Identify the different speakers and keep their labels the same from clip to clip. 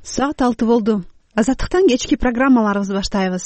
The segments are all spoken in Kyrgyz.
Speaker 1: Саат 6 болду. Азаттыктан кечки программаларыбызды баштайбыз.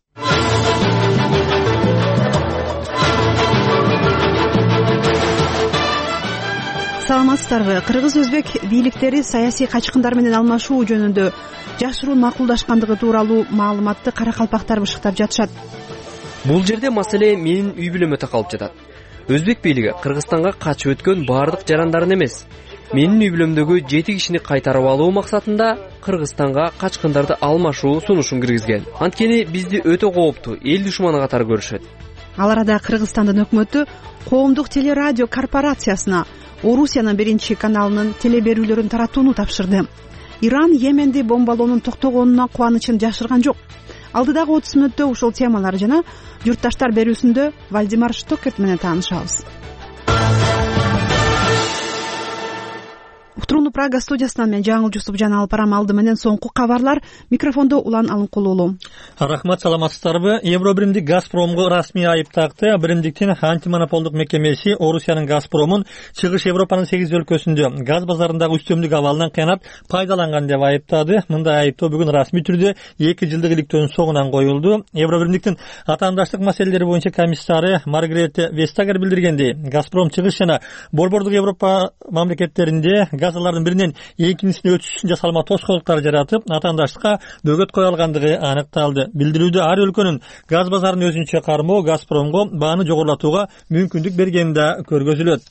Speaker 1: Саламатсыздарбы? Кыргыз-өзбек бийликтери саясий качкындар менен алмашуу жөнүндө жашыруун макулдашкандыгы тууралуу маалыматты каракалпактар бышыктап жатышат.
Speaker 2: Бул жерде маселе менин үй бүлөмө такалып жатат. Өзбек бийлиги Кыргызстанга качып өткөн баардык жарандарын эмес, менин үй бүлөмдөгү 7 кишини кайтарып алуу максатында Кыргызстанга качкындарды алмашуу сунушун киргизген. Анткени бизди өтө кооптуу эл душманы катары көрүшөт.
Speaker 1: Ал арада Кыргызстандын өкмөтү коомдук телерадио корпорациясына Орусиянын биринчи каналынын телеберүүлөрүн таратууну тапшырды. Иран Йеменди бомбалоонун токтогонуна кубанычын жашырган жок. Алдыдагы 30 мүнөттө ушул темалар жана журтташтар берүүсүндө Вальдемар Штокерт менен таанышабыз. Уктурууну Прага студиясынан мен Жаңыл Жусупжан алып барам. Алды менен соңку кабарлар. Микрофондо Улан Алынкулуулу.
Speaker 3: Рахмат, саламатсыздарбы? Евробиримдик Газпромго расмий айып такты. Биримдиктин антимонополдук мекемеси Орусиянын Газпромун Чыгыш Европанын 8 өлкөсүндө газ базарындагы үстөмдүк абалынан кыянат пайдаланган деп айыптады. Мындай айыптоо бүгүн расмий түрдө 2 жылдык иликтөөнүн соңунан коюлду. Евробиримдиктин атаандаштык маселелери боюнча комиссары Маргарета Вестагер билдиргендей, Газпром Чыгыш жана Борбордук Европа мамлекеттеринде газалардын биринен экинчисине өтүш үчүн жасалма тоскоолдуктар жаратып, атаандаштыкка бөгөт кое алгандыгы аныкталды. Билдирүүдө ар өлкөнүн газ базарын өзүнчө кармоо Газпромго бааны жогорулатууга мүмкүндүк бергени да көргөзүлөт.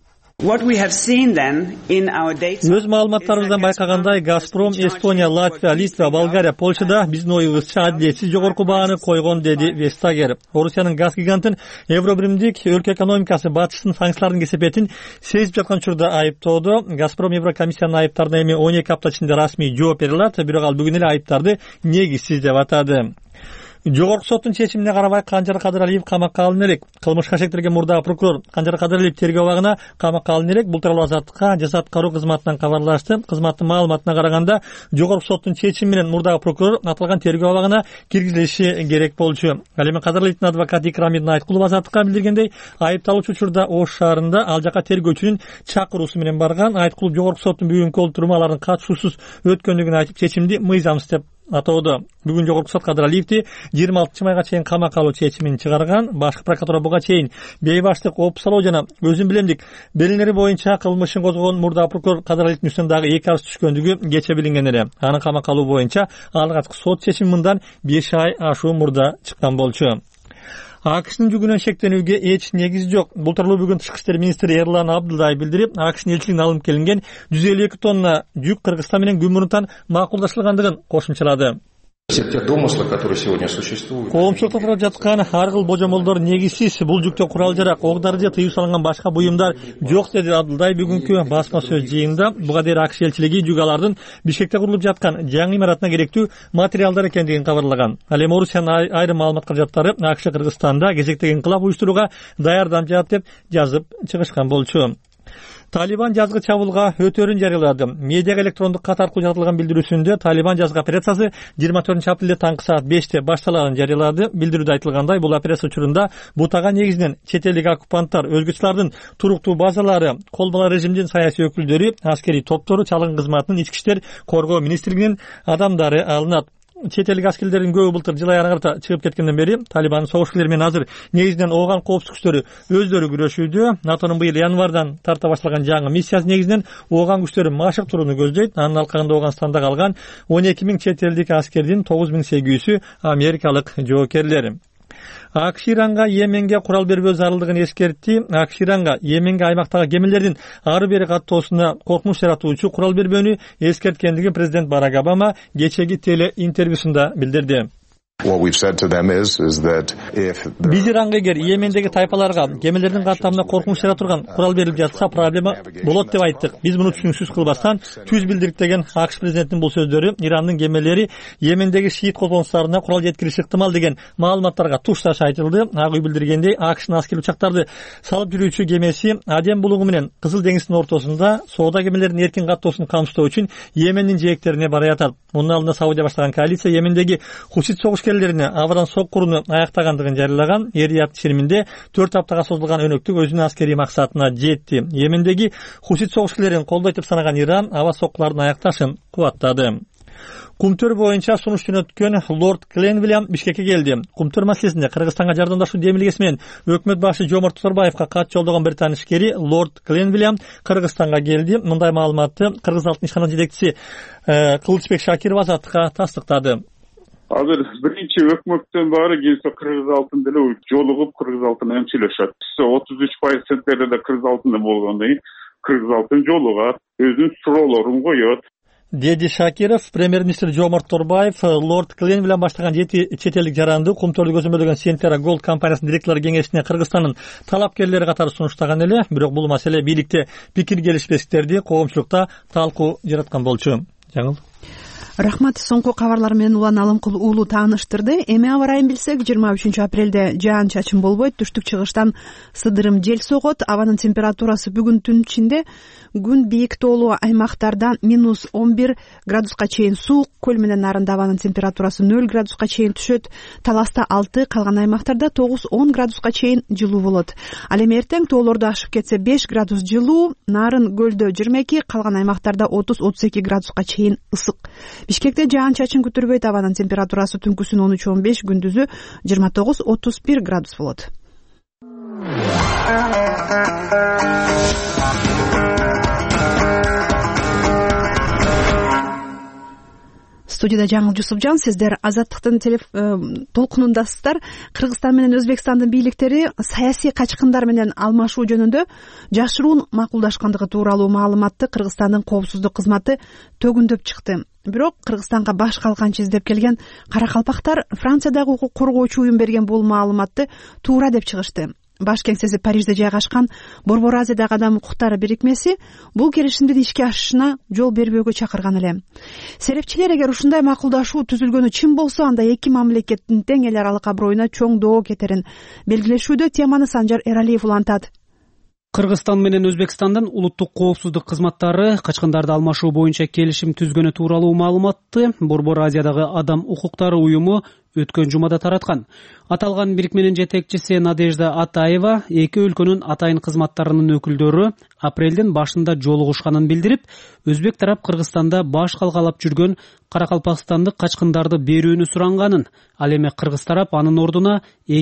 Speaker 3: Өз маалыматтарыбыздан байкагандай, Газпром Эстония, Латвия, Литва, Болгария, Польшада биздин оюбузча адилетсиз жогорку бааны койгон, деди Вестагер. Орусиянын газ гигантын Евробиримдик өлкө экономикасы батыштын санкциялардын кесепетин сезип жаткан учурда айыптоодо. Газпром Еврокомиссиянын айыптарына эми 12 апта ичинде расмий жооп бере алат, бирок ал бүгүн эле айыптарды негизсиз деп атады. Жогорку соттун чечимине карабай Канжар Кадыралиев камакка алына элек. Кылмышка шектелген мурдагы прокурор Канжар Кадыралиев тергөө абагына камакка алына элек. Бул тууралуу Азаттыкка жаза аткаруу кызматынан кабарлашты. Кызматтын маалыматына караганда, жогорку соттун чечими менен мурдагы прокурор аталган тергөө абагына киргизилиши керек болчу. Ал эми Кадыралиевдин адвокаты Икрамидин Айткулова Азаттыкка билдиргендей, айыпталуучу учурда Ош шаарында ал жака тергөөчүнүн чакыруусу менен барган. Айткулов жогорку соттун бүгүнкү олтуруму алардын катышуусуз өткөндүгүн айтып, чечимди мыйзамсыз деп атоодо. Бүгүн жогорку сот Кадыралиевди 26 майга чейин камакка алуу чечимин чыгарган. Башкы прокуратура буга чейин бейбаштык, опсалоо жана өзүн билемдик белгилери боюнча кылмышын козгогон мурдагы прокурор Кадыралиевдин үстүнөн дагы 2 арыз түшкөндүгү кече билинген эле. Анын камакка алуу боюнча алгачкы сот чечими мындан 5 ай ашуу мурда чыккан болчу. АКШнын жүгүнөн шектенүүгө эч негиз жок. Бул тууралуу бүгүн Тышкы иштер министри Эрлан Абдылдай билдирип, АКШнын элчилигине алынып келинген 152 тонна жүк Кыргызстан менен күн мурунтан макулдашылгандыгын кошумчалады. Коомчулукта турап жаткан ар кыл божомолдор негизсиз. Бул жүктө курал-жарак, ок-дары же тыюу салынган башка буюмдар жок, деди Абдылдай бүгүнкү басма сөз жыйынында. Буга дейин АКШ элчилиги жүк алардын Бишкекте курулуп жаткан жаңы имаратына керектүү материалдар экендигин кабарлаган. Ал эми Орусиянын айрым маалымат каражаттары АКШ Кыргызстанда кезектеги инкылап уюштурууга даярданып жатат деп жазып чыгышкан болчу. Талибан жазгы чабуулга өтөрүн жарыялады. Медиага электрондук кат аркылуу жаратылган билдирүүсүндө Талибан жазгы операциясы 24 апрелде таңкы саат 5те башталганын жарыялады. Билдирүүдө айтылгандай, бул операция учурунда бутага негизинен чет элдик оккупанттар, өзгөчөлөрдүн туруктуу базалары, колбала режимдин саясий өкүлдөрү, аскерий топтору, чалгын кызматынын, ички иштер коргоо министрлигинин адамдары алынат. Чет элдик аскерлердин көбү былтыр жыл аягына карата чыгып кеткенден бери Талибандын согушчулары менен азыр негизинен ооган коопсуздук күчтөрү өздөрү күрөшүүдө. НАТОнун быйыл январдан тарта башталган жаңы миссиясы негизинен ооган күчтөрүн машык турууну көздөйт. Анын алкагында Оогандстанда калган 12 000 чет элдик аскердин 9800-үй америкалык жоокерлер. АКШ Иранга Йеменге курал бербөө зарылдыгын эскертти. АКШ Иранга Йеменге аймактагы кемелердин ары бери каттоосуна коркунуч жаратуучу курал бербөөнү эскерткендигин президент Барак Обама кечеги телеинтервьюсунда билдирди. Биз Иранга эгер Йемендеги тайпаларга кемелердин каттамына коркунуч жаратурган курал берилип жатса проблема болот деп айттык. Биз муну түшүнүксүз кылбастан түз билдирик, деген АКШ президентинин бул сөздөрү Ирандын кемелери Йемендеги шиит козгонустарына курал жеткириши ыктымал деген маалыматтарга тушташ айтылды. Ак үй билдиргендей, АКШнын аскер учактарды салып жүрүүчү кемеси Аден булугу менен Кызыл деңиздин ортосунда соода кемелеринин эркин каттоосун камсыздоо үчүн Йемендин жээктерине барып атат. Мунун алдында Саудия баштаган коалиция Йемендеги хусит согушкерлерине аваран соккуруну аяктагандыгын жарыялаган. Эр-Рияд чириминде 4 аптага созулган өнөктүк өзүнүн аскерий максатына жетти. Йемендеги хусит согушкерлерин колдойт деп санаган Иран аба соккулардын аякташын кубаттады. Кумтөр боюнча сунуш жөнөткөн Лорд Гленвиллиам Бишкекке келди. Кумтөр маселесинде Кыргызстанга жардамдашуу демилгеси менен өкмөт башы Жомарт Тоторбаевга кат жолдогон британ ишкери Лорд Гленвиллиам Кыргызстанга келди. Мындай маалыматты Кыргыз алтын ишкананын жетекчиси Кылычбек Шакиров Азаттыкка тастыктады.
Speaker 4: Азыр биринчи өкмөттөн баары келсе Кыргыз алтын деле жолугуп Кыргыз алтын менен сүйлөшөт. 33% центнерде Кыргыз алтында болгондон кийин Кыргыз алтын жолугат, өзүнүн суроолорун коет.
Speaker 3: Деди Шакиров, премьер-министр Жомарт Тоторбаев Лорд Гленвиллиам баштаган 7 чет элдик жаранды Кумтөрдү көзөмөлдөгөн Сентера Голд компаниясынын директорлор кеңешине Кыргызстандын талапкерлери катары сунуштаган эле, бирок бул маселе бийликте пикир келишпестиктерди коомчулукта талкуу жараткан болчу. Жаңыл.
Speaker 1: Рахмат, соңку кабарлар менен Улан Алымкул уулу тааныштырды. Эми аба ырайын билсек, 23 апрелде жаан чачын болбойт, түштүк чыгыштан сыдырым жел согот. Абанын температурасы бүгүн түн ичинде күн бийик тоолуу аймактарда -11 градуска чейин суук, көл менен нарында абанын температурасы 0 градуска чейин түшөт. Таласта 6, калган аймактарда 9-10 градуска чейин жылуу болот. Ал эми эртең тоолорду ашып кетсе 5 градус жылуу, нарын көлдө 22, калган аймактарда 30-32 градуска чейин ысык. Бишкекте жаан чачын күтүлбөйт, абанын температурасы түнкүсүн 13-15, күндүзү 29-31 градус болот. Студияда Жаңыл Жусупжан, сиздер Азаттыктын толкунундасыздар. Кыргызстан менен Өзбекстандын бийликтери саясий качкындар менен алмашуу жөнүндө жашыруун макулдашкандыгы тууралуу маалыматты Кыргызстандын коопсуздук кызматы төгүндөп чыкты. Бирок Кыргызстанга баш калканчы издеп келген каракалпактар Франциядагы укук коргоочу уюм берген бул маалыматты туура деп чыгышты. Баш кеңсеси Парижде жайгашкан Борбор Азиядагы адам укуктары бирикмеси бул келишимдин ишке ашышына жол бербөөгө чакырган эле. Серепчилер эгер ушундай макулдашуу түзүлгөнү чын болсо, анда эки мамлекеттин тең эл аралык аброюна чоң доо кетерин белгилешүүдө теманы Санжар Эралиев улантат.
Speaker 5: Кыргызстан менен Өзбекстандын улуттук коопсуздук кызматтары качкындарды алмашуу боюнча келишим түзгөнү тууралуу маалыматты Борбор Азиядагы адам укуктары уюму өткөн жумада тараткан. Аталган бирикменин жетекчиси Надежда Атаева эки өлкөнүн атайын кызматтарынын өкүлдөрү апрелдин башында жолугушканын билдирип, Өзбек тарап Кыргызстанда баш калкалап жүргөн каракалпакстандык качкындарды берүүнү суранганын, ал эми Кыргыз тарап анын ордуна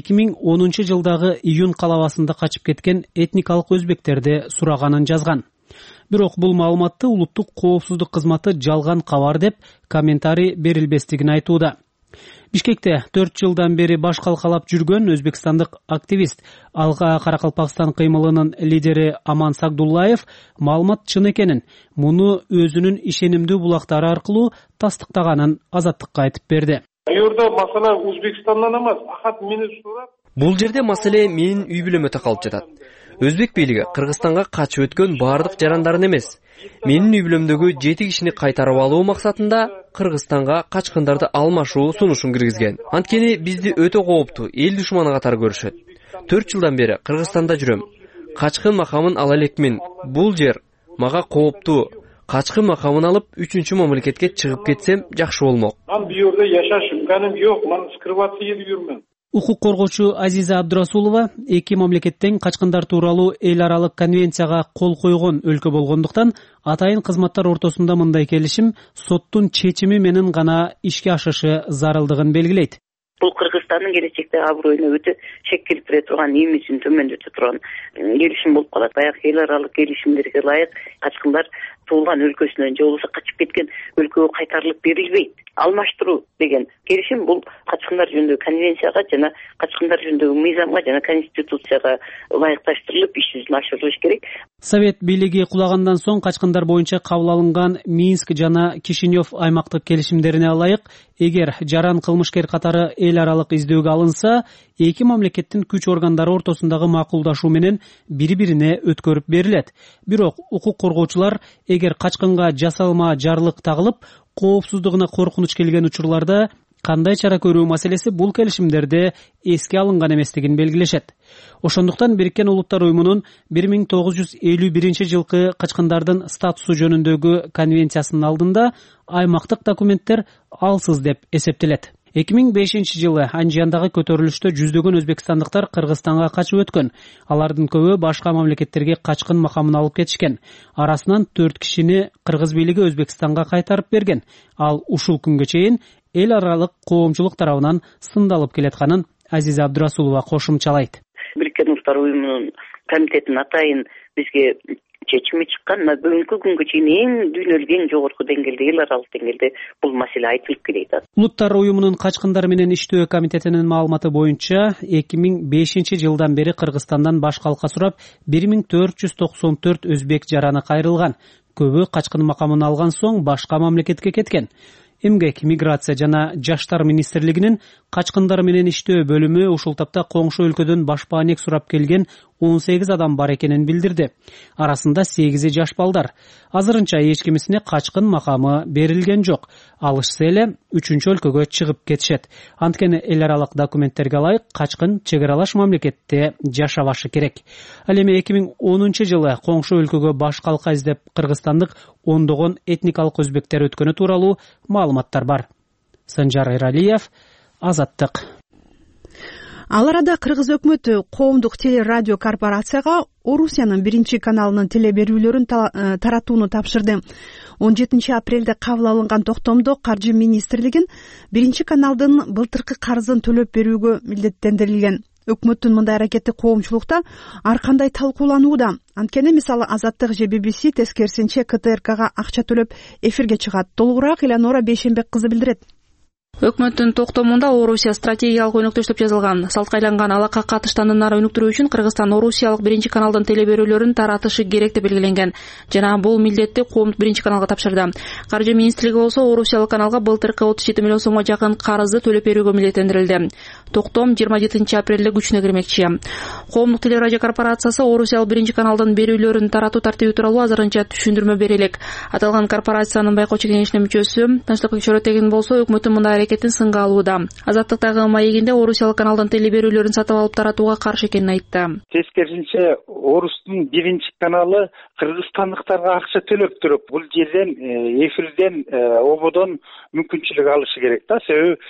Speaker 5: 2010 жылдагы июнь калабасында качып кеткен этникалык өзбектерди сураганын жазган. Бирок бул маалыматты улуттук коопсуздук кызматы жалган кабар деп комментарий берилбестигин айтууда. Бишкекте 4 жылдан бери баш калкалап жүргөн өзбекстандык активист Алга Каракалпакстан кыймылынын лидери Аман Сагдуллаев маалымат чын экенин, муну өзүнүн ишенимдүү булактары аркылуу тастыктаганын Азаттыкка айтып берди.
Speaker 6: Юрда масала Өзбекстандан эмес, ахат мени сурап.
Speaker 2: Бул жерде маселе менин үй бүлөмө такалып жатат. Өзбек бийлиги Кыргызстанга качып өткөн баардык жарандарын эмес, менин үй бүлөмдөгү 7 кишини кайтарып алуу максатында Кыргызстанга качкындарды алмашуу сунушун киргизген. Анткени бизди өтө кооптуу эл душманы катары көрүшөт. 4 жылдан бери Кыргызстанда жүрөм. Качкын макамын ала элекмин. Бул жер мага кооптуу. Качкын макамын алып 3-чү мамлекетке чыгып кетсем жакшы болмок.
Speaker 6: Мен бу жерде жашаш имканым жок, мен скрываться этип жүрмүн.
Speaker 5: Укук коргоочу Азиза Абдурасулова эки мамлекеттен качкындар тууралуу эл аралык конвенцияга кол койгон өлкө болгондуктан атайын кызматтар ортосунда мындай келишим соттун чечими менен гана ишке ашышы зарылдыгын белгилейт.
Speaker 7: Бул Кыргызстандын келечектеги аброюна өтө шек келтире турган, имиджин төмөндөтө турган келишим болуп калат. Баягы эл аралык келишимдерге ылайык качкындар туулган өлкөсүнөн же болбосо качып кеткен өлкөгө кайтарылып берилбейт. Алмаштыруу деген келишим бул качкындар жөнүндөгү конвенцияга жана качкындар жөнүндөгү мыйзамга жана конституцияга ылайыкташтырылып иш жүзүнө ашырылышы керек.
Speaker 5: Совет бийлиги кулагандан соң качкындар боюнча кабыл алынган Минск жана Кишинев аймактык келишимдерине ылайык, эгер жаран кылмышкер катары эл аралык издөөгө алынса, эки мамлекеттин күч органдары ортосундагы макулдашуу менен бири-бирине өткөрүп берилет. Бирок укук коргоочулар эгер качкынга жасалма жарлык тагылып, коопсуздугуна коркунуч келген учурларда кандай чара көрүү маселеси бул келишимдерде эске алынган эместигин белгилешет. Ошондуктан Бириккен Улуттар уюмунун 1951 жылкы качкындардын статусу жөнүндөгү конвенциясынын алдында аймактык документтер алсыз деп эсептелет. 2005-жылы Анжияндагы көтөрүлүштө жүздөгөн өзбекстандыктар Кыргызстанга качып өткөн. Алардын көбү башка мамлекеттерге качкын макамын алып кетишкен. Арасынан 4 кишини кыргыз бийлиги Өзбекстанга кайтарып берген. Ал ушул күнгө чейин эл аралык коомчулук тарабынан сындалып келатканын Азиза Абдурасулова кошумчалайт.
Speaker 7: Бириккен Улттар уюмунун комитетинин атайын бизге чечими чыккан. Бүгүнкү күнгө чейин эң дүйнөлүк эң жогорку деңгээлде, эл аралык деңгээлде бул маселе айтылып келет.
Speaker 5: Улуттар уюмунун качкындар менен иштөө комитетинин маалыматы боюнча 2005-жылдан бери Кыргызстандан баш калка сурап 1494 өзбек жараны кайрылган. Көбү качкын макамын алган соң башка мамлекетке кеткен. Эмгек, миграция жана жаштар министрлигинин качкындар менен иштөө бөлүмү ушул тапта коңшу өлкөдөн башпаанек сурап келген 18 адам бар экенин билдирди. Арасында 8 жаш балдар. Азырынча эч кимисине качкын макамы берилген жок. Алышса эле 3-чү өлкөгө чыгып кетишет. Анткени эл аралык документтерге ылайык качкын чек аралаш мамлекетте жашабашы керек. Ал эми 2010-жылы коңшу өлкөгө баш калка издеп кыргызстандык ондогон этникалык өзбектер өткөнү тууралуу маалыматтар бар. Санжар Эралиев, Азаттык.
Speaker 1: Ал арада Кыргыз өкмөтү коомдук телерадио корпорацияга Орусиянын 1 каналынын телеберүүлөрүн таратууну тапшырды. 17 апрелде кабыл алынган токтомдо Каржы министрлигин 1 каналдын былтыркы карызын төлөп берүүгө милдеттендирилген. Өкмөттүн мындай аракети коомчулукта ар кандай талкууланууда. Анткени мисалы Азаттык же BBC тескерисинче КТРКга акча төлөп эфирге чыгат. Толугураак Элеонора Бейшенбек кызы билдирет.
Speaker 8: Өкмөттүн токтомунда Орусия стратегиялык өнөктөштүк жазылган. Салткайланган алака катыштарын ары өнүктүрүү үчүн Кыргызстан Орусиялык 1 каналдын телеберүүлөрүн таратышы керек деп белгиленген. Жана бул милдетти коомдук 1 каналга тапшырды. Каржы министрлиги болсо Орусиялык каналга былтыркы 37 миллион сомго жакын карызды төлөп берүүгө милдеттендирилди. Токтом 27 апрелде күчүнө кирмекчи. Коомдук телерадио корпорациясы Орусиялык 1 каналдын берүүлөрүн таратуу тартиби тууралуу азырынча түшүндүрмө бере элек. Аталган корпорациянын байкоочу кеңешинин мүчөсү Тынчтык Чоротегин болсо өкмөттүн мындай аракетин сынга алууда. Азаттыктагы маегинде Орусиялык каналдын телеберүүлөрүн сатып алып таратууга каршы экенин айтты.
Speaker 9: Тескерисинче Орустун 1 каналы кыргызстандыктарга акча төлөп туруп, бул жерден эфирден ободон мүмкүнчүлүк алышы керек да.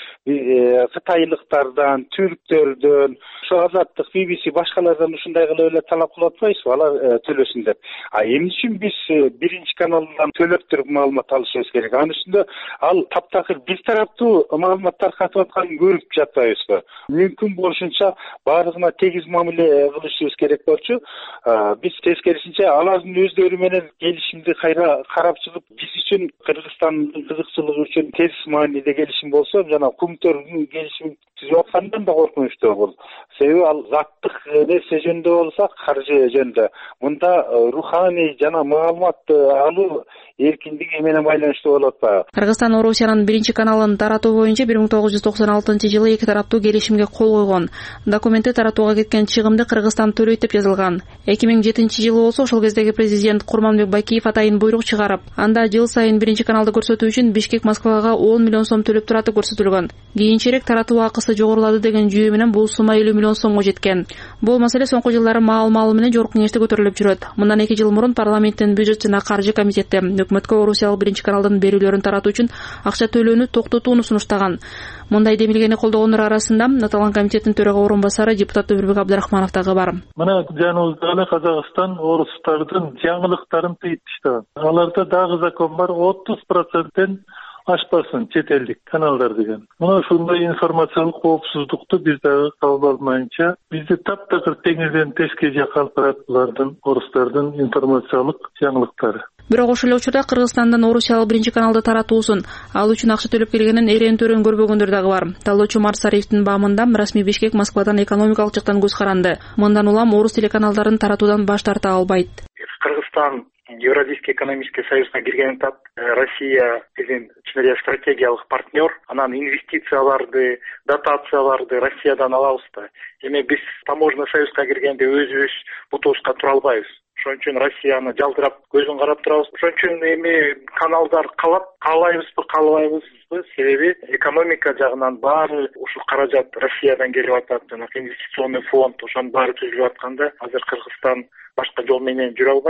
Speaker 9: Себеби кытайлыктардан, түрктөрдөн, ошо Азаттык, BBC башкалардан ушундай кылып эле талап кылып атпайбызбы, алар төлөсүн деп. Эмне үчүн биз 1 каналдан төлөп туруп маалымат алышыбыз керек? Анын үстүндө ал таптакыр бир тараптуу маалымат таркатып атканын көрүп жатпайбызбы? Мүмкүн болушунча баардыгына тегиз мамиле кылышыбыз керек болчу. Биз тескерисинче алардын өздөрү менен келишимди кайра карап чыгып, биз үчүн Кыргызстандын кызыкчылыгы үчүн терс мааниде келишим болсо, жана көмтөрдүн келишим түзүп аткандан да коркунучтуу бул. Себеби ал заттык нерсе жөнүндө болсо, каржы жөнүндө. Мында руханий жана маалымат алуу эркиндиги менен байланыштуу болуп атпайбы?
Speaker 8: Кыргызстан Орусиянын 1 каналын таратуу боюнча 1996-жылы эки тараптуу келишимге кол койгон. Документти таратууга кеткен чыгымды Кыргызстан төлөйт деп жазылган. 2007-жылы болсо ошол кездеги президент Курманбек Бакиев атайын буйрук чыгарып, анда жыл сайын 1 каналды көрсөтүү үчүн Бишкек Москвага 10 миллион сом төлөп тураты көрсөтүлгөн. Кийинчерээк таратуу акысы жогорулады деген жүйө менен бул сума 50 миллион сомго жеткен. Бул маселе соңку жылдары маал менен жогорку кеңеште көтөрүлүп жүрөт. Мындан 2 жыл мурун парламенттин бюджет жана каржы комитети өкмөткө Орусиялык 1 каналдын берүүлөрүн таратуу үчүн акча төлөөнү токтотууну сунуштаган. Мындай демилгени колдогондор арасында аталган комитеттин төрага орун басары депутат Өмүрбек Абдрахманов дагы бар.
Speaker 10: Мына жаныбызда эле Казакстан орустардын жаңылыктарын тыйыптыштаган. Аларда дагы закон бар, 30%-тен ашпасын чет элдик каналдар деген. Мына ушундай информациялык коопсуздукту биз дагы кабыл алмайынча, бизди таптакыр теңирден теске жакка алып барат булардын, орустардын информациялык жаңылыктары.
Speaker 8: Бирок ошол эле учурда Кыргызстандан Орусиялык 1 каналды таратуусун ал үчүн акча төлөп келгенин эрен-төрөн көрбөгөндөр дагы бар. Талоочу Марсариевдин баамында расмий Бишкек Москвадан экономикалык жактан көз каранды. Мындан улам орус телеканалдарын таратуудан баш тарта албайт.
Speaker 11: Кыргызстан Евразийский экономический союзга кирген тап Россия биздин стратегиялык партнер, анан инвестицияларды, дотацияларды Россиядан алабыз да. Эми биз таможенный союзга киргенде өзүбүз бутубузга тура албайбыз. Ошон үчүн Россияны жалтырап көзүн карап турабыз. Ошон үчүн эми каналдар калат, каалайбызбы, каалабайбызбы? Себеби экономика жагынан баары ушул каражат Россиядан келип атат, жана инвестиционный фонд ошонун баары түзүлүп атканда азыр Кыргызстан башка жол менен жүрө албайт.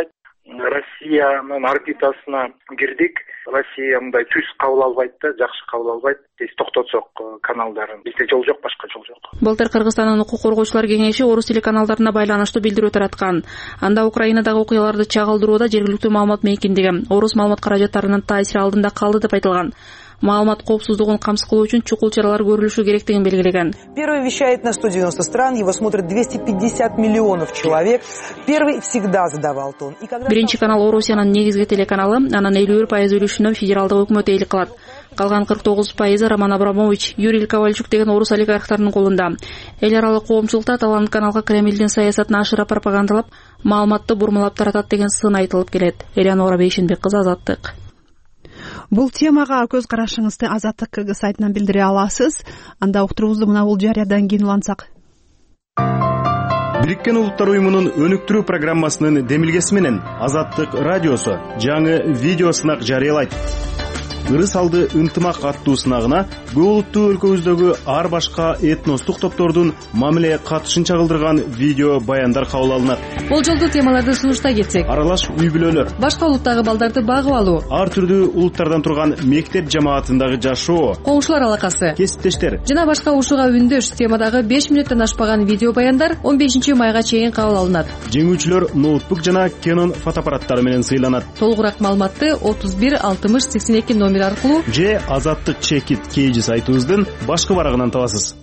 Speaker 11: Россиянын орбитасына кирдик. Россия мындай түз кабыл албайт да, жакшы кабыл албайт. Биз токтотсок каналдарын, бизде жол жок, башка жол жок.
Speaker 8: Былтыр Кыргызстандын укук коргоочулар кеңеши орус телеканалдарына байланыштуу билдирүү тараткан. Анда Украинадагы окуяларды чагылдырууда жергиликтүү маалымат мейкиндиги орус маалымат каражаттарынын таасири алдында калды деп айтылган. Маалымат коопсуздугун камсыз кылуу үчүн чукул чаралар көрүлүшү керектигин белгилеген.
Speaker 12: Первый вещает на 190 стран, его смотрят 250 миллионов человек. Первый всегда задавал тон.
Speaker 8: Биринчи канал Орусиянын негизги телеканалы, анын 51% үлүшүнө федералдык өкмөт ээлик кылат. Калган 49% Роман Абрамович, Юрий Ковальчук деген орус олигархтарынын колунда. Эл аралык коомчулукта аталган каналга Кремлдин саясатын ашыра пропагандалап, маалыматты бурмалап таратат деген сын айтылып келет. Элеонора Бейшенбек кызы, Азаттык.
Speaker 1: Бул темага көз карашыңызды Азаттык КГ сайтынан билдире аласыз. Анда уктуруубузду мына бул жарыядан кийин улантсак.
Speaker 13: Бириккен Улуттар уюмунун өнүктүрүү программасынын демилгеси менен Азаттык радиосу жаңы видео сынак жарыялайт. Ырыс алды ынтымак аттуу сынагына көп улуттуу өлкөбүздөгү ар башка этностук топтордун мамиле катышын чагылдырган видео баяндар кабыл алынат.
Speaker 14: Бул жолду темаларды сунуштай кетсек:
Speaker 13: аралаш үй бүлөлөр,
Speaker 14: башка улуттагы балдарды багып алуу,
Speaker 13: ар түрдүү улуттардан турган мектеп жамаатындагы жашоо,
Speaker 14: коңшулар алакасы,
Speaker 13: кесиптештер
Speaker 14: жана башка ушуга үндөш темадагы 5 мүнөттөн ашпаган видео баяндар 15 майга чейин кабыл алынат.
Speaker 13: Жеңүүчүлөр ноутбук жана Canon фотоаппараттары менен сыйланат.
Speaker 14: Толугураак маалыматты 31 60 82 номер аркылуу
Speaker 13: же Азаттык чекит KG сайтыбыздын башкы барагынан табасыз.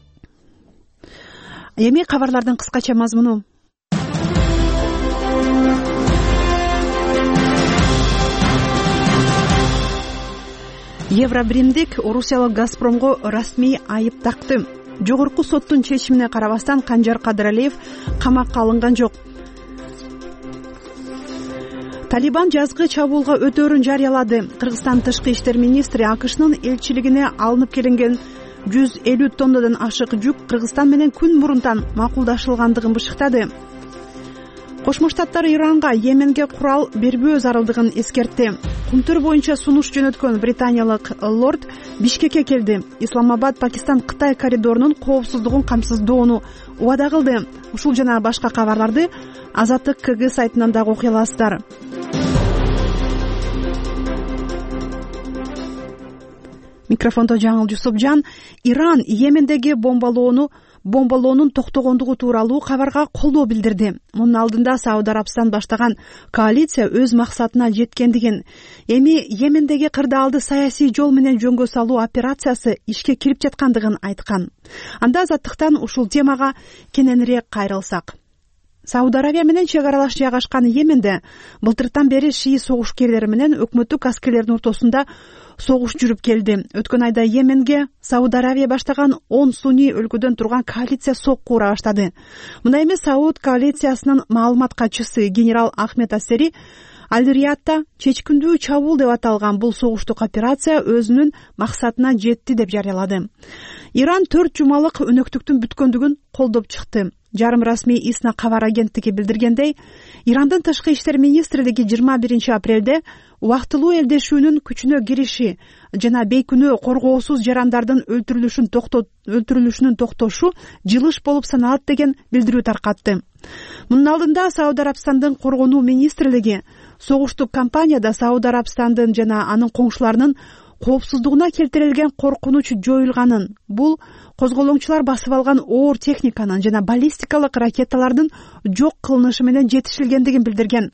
Speaker 1: Эми кабарлардын кыскача мазмуну. Евробримдик Орусиялык Газпромго расмий айып такты. Жогорку соттун чечимине карабастан Канжар Кадыралиев камакка алынган жок. Талибан жазгы чабуулга өтөөрүн жарыялады. Кыргызстан тышкы иштер министри АКШнын элчилигине алынып келинген 150 тоннадан ашык жүк Кыргызстан менен күн мурунтан макулдашылгандыгын бышыктады. Кошмо Штаттар Иранга Йеменге курал бербөө зарылдыгын эскертти. Кумтөр боюнча сунуш жөнөткөн британиялык лорд Бишкекке келди. Исламабад Пакистан-Кытай коридорунун коопсуздугун камсыздоону убада кылды. Ушул жана башка кабарларды Азаттык КГ сайтынан дагы окуй аласыздар. Микрофондо Жаңыл Жусупжан. Иран Йемендеги бомбалоонун токтогондугу тууралуу кабарга колдоо билдирди. Мунун алдында Сауд Арабстан баштаган коалиция өз максатына жеткендигин, эми Йемендеги кырдаалды саясий жол менен жөнгө салуу операциясы ишке кирип жаткандыгын айткан. Анда Азаттыктан ушул темага кененирээк кайрылсак. Сауд Арабия менен чек аралаш жайгашкан Йеменде былтыртан бери шии согушкерлери менен өкмөттүк аскерлердин ортосунда согуш жүрүп келди. Өткөн айда Йеменге Сауд Арабия баштаган 10 сунний өлкөдөн турган коалиция сокку ура баштады. Мына эми Сауд коалициясынын маалымат катчысы генерал Ахмед Ассери Аль-Риядта чечкиндүү чабуул деп аталган бул согуштук операция өзүнүн максатына жетти деп жарыялады. Иран 4 жумалык өнөктүктүн бүткөндүгүн колдоп чыкты. Жарым расмий ИСНА кабар агенттиги билдиргендей, Ирандын тышкы иштер министрлиги 21 апрелде убактылуу элдешүүнүн күчүнө кириши жана бейкүнөө коргоосуз жарандардын өлтүрүлүшүнүн токтошу жылыш болуп саналат деген билдирүү таркатты. Мунун алдында Сауд Арабстандын коргонуу министрлиги согуштук кампанияда Сауд Арабстандын жана анын коңшуларынын коопсуздугуна келтирилген коркунуч жоюлганын, бул козголоңчулар басып алган оор техниканын жана баллистикалык ракеталардын жок кылынышы менен жетишилгендигин билдирген.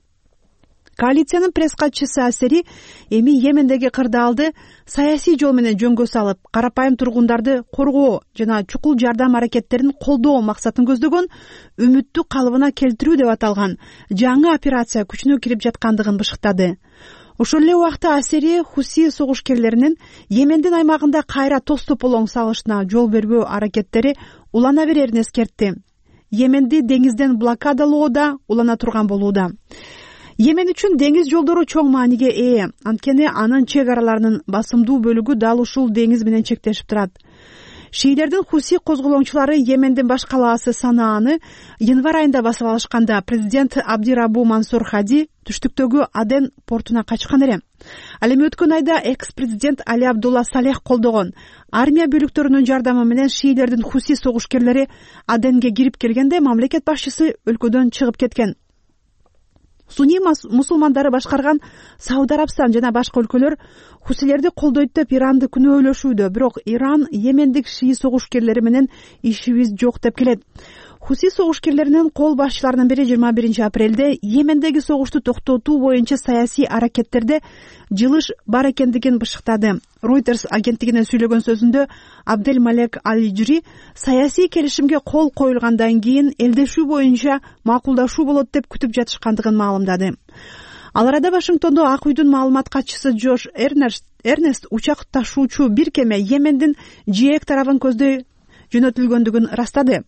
Speaker 1: Коалициянын пресс катчысы Ассери эми Йемендеги кырдаалды саясий жол менен жөнгө салып, карапайым тургундарды коргоо жана чукул жардам аракеттерин колдоо максатын көздөгөн үмүттү калыбына келтирүү деп аталган жаңы операция күчүнө кирип жаткандыгын бышыктады. Ошол эле убакта Ассери Хуси согушкерлеринин Йемендин аймагында кайра тостополоң салышына жол бербөө аракеттери улана берерин эскертти. Йеменди деңизден блокадалоо да улана турган болууда. Йемен үчүн деңиз жолдору чоң мааниге ээ, анткени анын чек араларынын басымдуу бөлүгү дал ушул деңиз менен чектешип турат. Шиилердин Хуси козголоңчулары Йемендин баш калаасы Санааны январь айында басып алышканда президент Абдирабу Мансур Хади түштүктөгү Аден портуна качкан эле. Ал эми өткөн айда экс-президент Али Абдулла Салех колдогон армия бөлүктөрүнүн жардамы менен шиилердин Хуси согушкерлери Аденге кирип келгенде мамлекет башчысы өлкөдөн чыгып кеткен. Суни мусулмандары башкарган Сауд Арабстан жана башка өлкөлөр хусилерди колдойт деп Иранды күнөөлөшүүдө, бирок Иран Йемендик шии согушкерлери менен ишибиз жок деп келет. Хуси согушкерлеринин кол башчыларынын бири 21 апрелде Йемендеги согушту токтотуу боюнча саясий аракеттерде жылыш бар экендигин бышыктады. Reuters агенттигине сүйлөгөн сөзүндө Абдель Малек Аль-Ижри саясий келишимге кол коюлгандан кийин элдешүү боюнча макулдашуу болот деп күтүп жатышкандыгын маалымдады. Ал арада Вашингтондо Ак үйдүн маалымат катчысы Джош Эрнест учак ташуучу бир кеме Йемендин ЖЭК тарабын көздөй жөнөтүлгөндүгүн ырастады.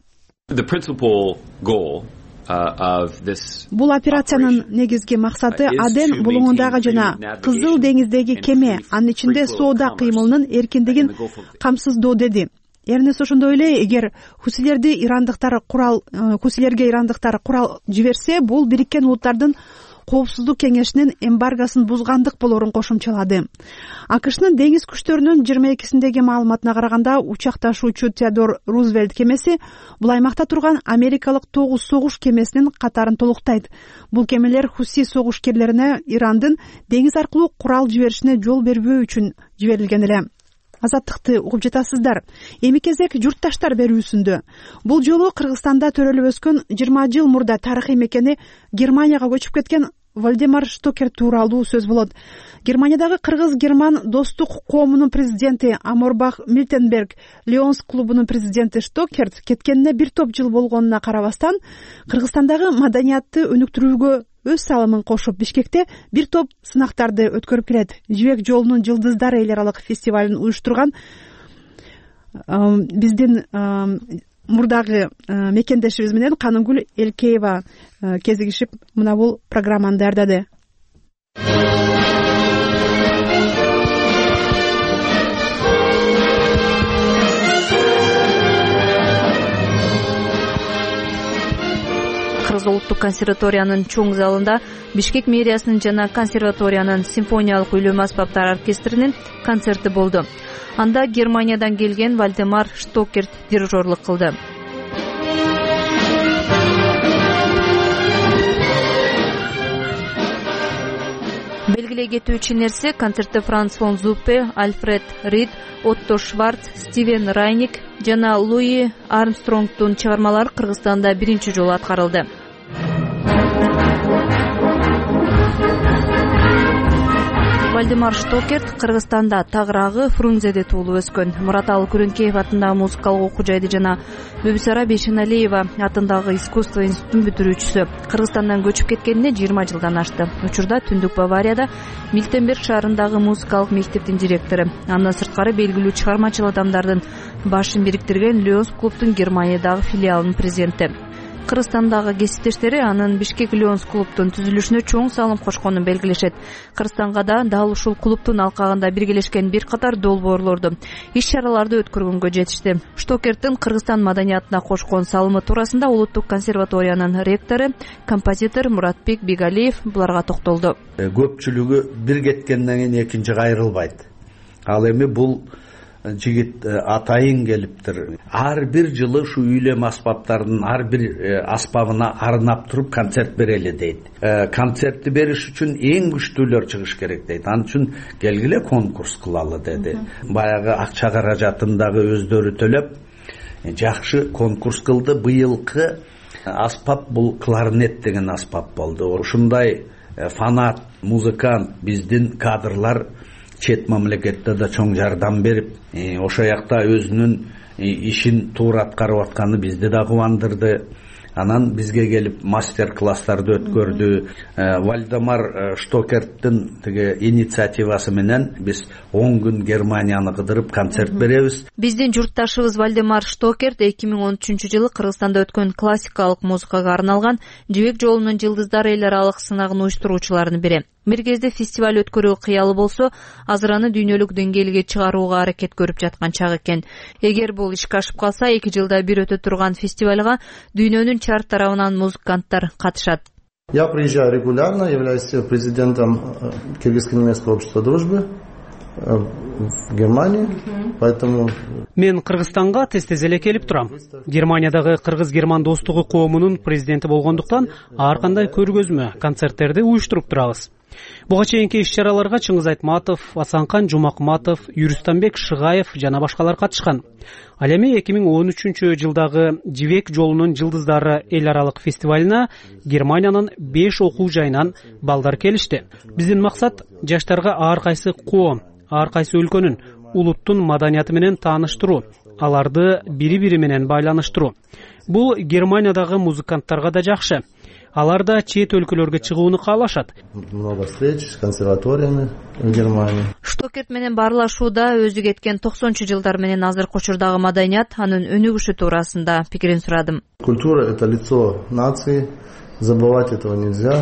Speaker 1: Бул операциянын негизги максаты Аден булуңундагы жана Кызыл деңиздеги кеме, анын ичинде соода кыймылынын эркиндигин камсыздоо деди. Эрнес ошондой эле, эгер хусилерге ирандыктар курал жиберсе, бул Бириккен Улуттардын Коопсуздук кеңешинин эмбаргосын бузгандык болорун кошумчалады. АКШнын деңиз күчтөрүнүн 22-синдеги маалыматына караганда, учак ташуучу Теодор Рузвельт кемеси бул аймакта турган америкалык 9 согуш кемесинин катарын толуктайт. Бул кемелер Хуси согушкерлерине Ирандын деңиз аркылуу курал жиберишине жол бербөө үчүн жиберилген эле. Азаттыкты угуп жатасыздар. Эми кезек журтташтар берүүсүндө. Бул жолу Кыргызстанда төрөлүп өскөн 20 жыл мурда тарыхый мекени Германияга көчүп кеткен Вальдемар Штокер тууралуу сөз болот. Германиядагы кыргыз-герман достук коомунун президенти Аморбах Мильтенберг, Лионс клубунун президенти Штокер кеткенине бир топ жыл болгонуна карабастан, Кыргызстандагы маданиятты өнүктүрүүгө өз салымын кошуп, Бишкекте бир топ сынактарды өткөрүп келет. Жибек жолунун жылдыздары эл аралык фестивалын уюштурган биздин мурдагы мекендешибиз менен Канымгүл Элкеева кезигишип мына бул программаны даярдады.
Speaker 15: Кыргыз улуттук консерваториянын чоң залында Бишкек мэриясынын жана консерваториянын симфониялык үйлөмө аспаптар оркестринин концерти болду. Анда Германиядан келген Вальдемар Штокер дирижерлук кылды. Белгилей кетүүчү нерсе, концертте Франц фон Зуппе, Альфред Рид, Отто Шварц, Стивен Райник жана Луи Армстронгдун чыгармалары Кыргызстанда биринчи жолу аткарылды. Вальдемар Штокер Кыргызстанда Тагыраагы Фрунзеде туулуп өскөн. Мураталы Күрөнкеев атындагы музыкалык окуу жайды жана Бүбүсара Бешеналиева атындагы искусство институтун бүтүрүүчүсү. Кыргызстандан көчүп кеткенине 20 жылдан ашты. Учурда Түндүк Баварияда Мильтенберг шаарындагы музыкалык мектептин директору. Андан сырткары белгилүү чыгармачыл адамдардын башын бириктирген Лионс клубтун Германиядагы филиалынын президенти. Кыргызстандагы кесиптештери анын Бишкек Лионс клубтун түзүлүшүнө чоң салым кошконун белгилешет. Кыргызстанга да дал ушул клубтун алкагында биргелешкен бир катар долбоорлорду, иш-чараларды өткөргөнгө жетишти. Штокердин Кыргызстан маданиятына кошкон салымы туурасында Улуттук консерваториянын ректору, композитор Муратбек Бигалиев буларга токтолду.
Speaker 16: Көпчүлүгү бир кеткенден кийин экинчи кайрылбайт. Ал эми бул жигит атайын келиптир. Ар бир жылы ушу үйлөм аспаптарынын ар бир аспабына арнап туруп концерт берели дейт. Концертти бериш үчүн эң күчтүүлөр чыгыш керек дейт. Ал үчүн келгиле конкурс кылалы деди. Баягы акча каражатындагы өздөрү төлөп жакшы конкурс кылды. Быйылкы аспап бул кларнет деген аспап болду. Ушундай фанат, музыкант, биздин кадрлар чет мамлекетте да чоң жардам берип, ошо жакта өзүнүн ишин туура аткарып атканы бизди да кубандырды. Анан бизге келип мастер-класстарды өткөрдү. Вальдемар Штокердин тиги инициативасы менен биз 10 күн Германияны кыдырып концерт беребиз.
Speaker 15: Биздин журтташыбыз Вальдемар Штокер 2013-жылы Кыргызстанда өткөн классикалык музыкага арналган Жибек жолунун жылдыздары эл аралык сынагын уюштуруучулардын бири. Бир кезде фестиваль өткөрүү кыялы болсо, азыр аны дүйнөлүк деңгээлге чыгарууга аракет көрүп жаткан чак экен. Эгер бул ишке ашып калса, 2 жылда бир өтө турган фестивалга дүйнөнүн чарт тарабынан музыканттар катышат.
Speaker 17: Я приезжаю регулярно, являюсь президентом Кыргызского немецкого общества дружбы. в Германии, поэтому...
Speaker 5: Мен Кыргызстанга тез эле келип турам. Германиядагы кыргыз-герман достугу коомунун президенти болгондуктан ар кандай көргөзмө, концерттерди уюштуруп турабыз. Буга чейинки иш-чараларга Чыңгыз Айтматов, Асанкан Жумакматов, Юрустамбек Шыгаев жана башкалар катышкан. Ал эми 2013-жылдагы Жибек жолунун жылдыздары эл аралык фестивалына Германиянын 5 окуу жайынан балдар келишти. Биздин максат жаштарга ар кайсы коом, ар кайсы өлкөнүн, улуттун маданияты менен тааныштыруу, аларды бири-бири менен байланыштыруу. Бул Германиядагы музыканттарга да жакшы. Алар да чет өлкөлөргө чыгууну каалашат.
Speaker 17: Много встреч с консерваториями в Германии.
Speaker 15: Штокерт менен баарлашууда өзү кеткен 90-жылдар менен азыркы учурдагы маданият, анын өнүгүшү туурасында пикирин сурадым.
Speaker 17: Культура — это лицо нации, забывать этого нельзя.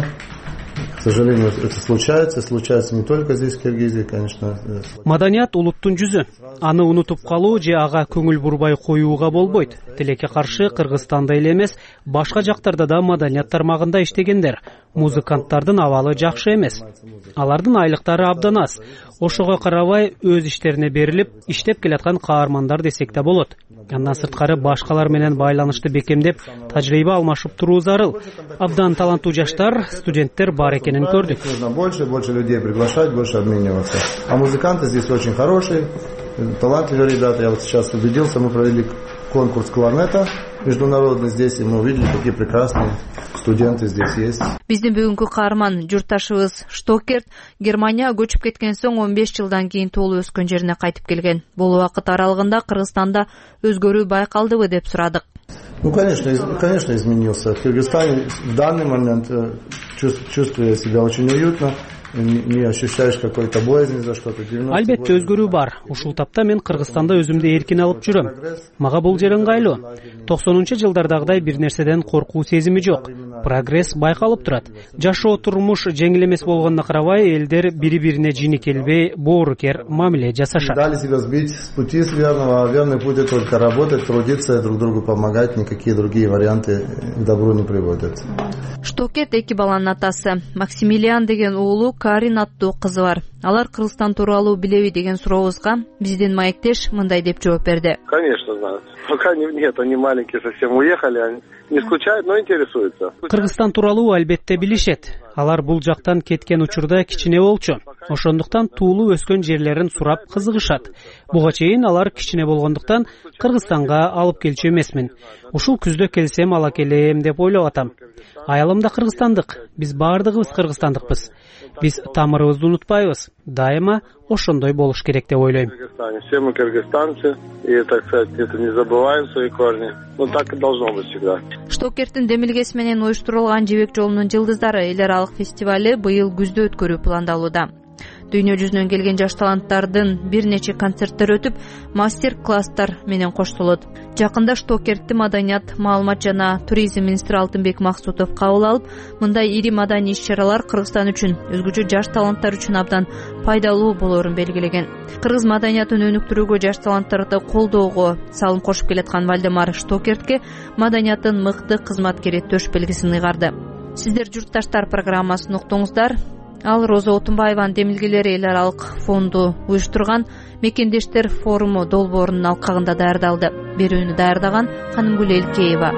Speaker 17: К сожалению, это случается не только здесь, в Киргизии, конечно.
Speaker 5: Маданият улуттун жүзү. Аны унутуп калуу же ага көңүл бурбай коюуга болбойт. Тилекке каршы Кыргызстанда эле эмес, башка жактарда да маданият тармагында иштегендер. Музыканттардын абалы жакшы эмес. Алардын айлыктары абдан аз. Ошого карабай өз иштерине берилип, иштеп келаткан каармандар десек да болот. Андан сырткары башкалар менен байланышты бекемдеп, тажрыйба алмашып туруу зарыл. Абдан таланттуу жаштар, студенттер бар экенин көрдүк.
Speaker 17: Нужно больше людей приглашать, больше обмениваться. А музыканты здесь очень хорошие, талантливые ребята. Я вот сейчас убедился, мы провели конкурс кларнета международный здесь, и мы увидели, какие прекрасные студенты здесь есть.
Speaker 15: Биздин бүгүнкү каарман журтташыбыз Штокерт Германия көчүп кеткен соң 15 жылдан кийин толуп өскөн жерине кайтып келген. Бул убакыт аралыгында Кыргызстанда өзгөрүү байкалдыбы деп сурадык.
Speaker 17: Ну, конечно, изменился. В Кыргызстане в данный момент чувствую себя очень уютно. Не ощущаешь какой-то боязни за что-то.
Speaker 5: Албетте өзгөрүү бар. Ушул тапта мен Кыргызстанда өзүмдү эркин алып жүрөм. Мага бул жер ыңгайлуу. 90-жылдардагыдай бир нерседен коркуу сезими жок. Прогресс байкалып турат. Жашоо турмуш жеңил эмес болгонуна карабай, элдер бири-бирине жини келбей, боорукер мамиле жасашат.
Speaker 17: Дали себя сбить с пути с верного, а верный путь — только работать, трудиться, друг другу помогать. Никакие другие варианты к добру не приводят.
Speaker 15: Штокет эки баланын атасы. Максимилиан деген уулу, Карин аттуу кызы бар. Алар Кыргызстан тууралуу билеби деген сурообузга биздин маектеш мындай деп жооп берди.
Speaker 18: Конечно, знают. Пока нет, они маленькие совсем уехали, они не скучают, но интересуются.
Speaker 5: Кыргызстан тууралуу албетте билишет. Алар бул жактан кеткен учурда кичине болчу. Ошондуктан туулуу өскөн жерлерин сурап кызыгышат. Буга чейин алар кичине болгондуктан Кыргызстанга алып келчү эмесмин. Ушул күздө келсем ала келем деп ойлоп атам. Аялым да кыргызстандык. Биз баардыгыбыз кыргызстандыкпыз. Биз тамырыбызды унутпайбыз. Дайыма ошондой болуш керек деп ойлойм.
Speaker 18: Все мы кыргызстанцы, и, так сказать, это не забываем свои корни. Ну, так и должно быть всегда.
Speaker 15: Штокерттин демилгеси менен уюштурулган Жибек жолунун жылдыздары эл аралык фестивали быйыл күздө өткөрүү пландалууда. Дүйнө жүзүнөн келген жаш таланттардын бир нече концерттер өтүп, мастер-класстар менен коштолот. Жакында Штокертти маданият, маалымат жана туризм министри Алтынбек Максутов кабыл алып, мындай ири маданий иш-чаралар Кыргызстан үчүн, өзгөчө жаш таланттар үчүн абдан пайдалуу болоорун белгилеген. Кыргыз маданиятын өнүктүрүүгө, жаш таланттарды колдоого салым кошуп келаткан Вальдемар Штокертке маданиятын мыкты кызматкери төш белгисин ыйгарды. Сиздер журтташтар программасын уктуңуздар. Ал Роза Отунбаеванын демилгелери эл аралык фонду уюштурган Мекендештер форуму долбоорунун алкагында даярдалды. Берүүнү даярдаган Канымгүл Элкеева.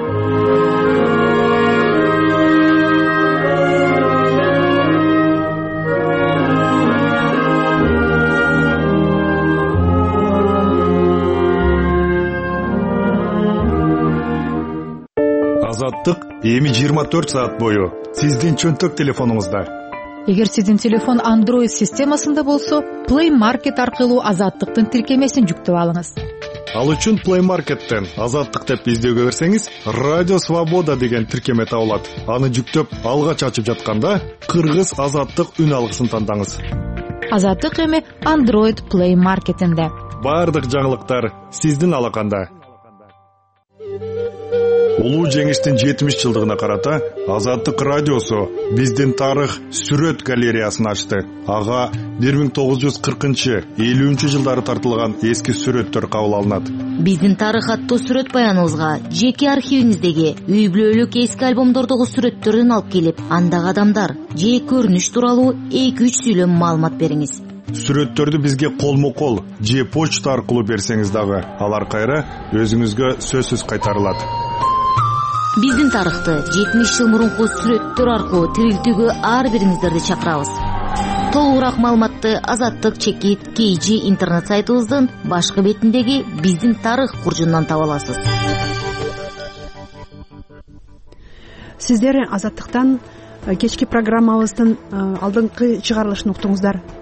Speaker 19: Азаттык эми 24 саат бою сиздин чөнтөк телефонуңузда.
Speaker 20: Эгер сиздин телефон Android системасында болсо, Play Market аркылуу Азаттыктын тиркемесин жүктөп алыңыз.
Speaker 19: Ал үчүн Play Market'тен Азаттык деп издөөгө берсеңиз, Радио Свобода деген тиркеме табылат. Аны жүктөп, алгач ачып жатканда Кыргыз Азаттык үн алгысын тандаңыз.
Speaker 20: Азаттык эми Android Play Market'инде.
Speaker 19: Бардык жаңылыктар сиздин алаканда. Улуу жеңиштин 70 жылдыгына карата Азаттык радиосу биздин тарых сүрөт галереясын ачты. Ага 1940-50 жылдары тартылган эски сүрөттөр кабыл алынат.
Speaker 21: Биздин тарых аттуу сүрөт баяныбызга жеке архивиңиздеги үй бүлөлүк эски альбомдордогу сүрөттөрдөн алып келип, андагы адамдар же көрүнүш тууралуу 2-3 сүйлөм маалымат бериңиз.
Speaker 19: сүрөттөрдү бизге колмо кол же почта аркылуу берсеңиз дагы алар кайра өзүңүзгө сөзсүз кайтарылат.
Speaker 21: Биздин тарыхты 70 жыл мурунку сүрөттөр аркылуу тирилтүүгө ар бириңиздерди чакырабыз. Толугураак маалыматты Азаттык чекит KG интернет сайтыбыздын башкы бетиндеги биздин тарых куржунунан таба аласыз.
Speaker 1: Сиздер Азаттыктан кечки программабыздын алдыңкы чыгарылышын уктуңуздар.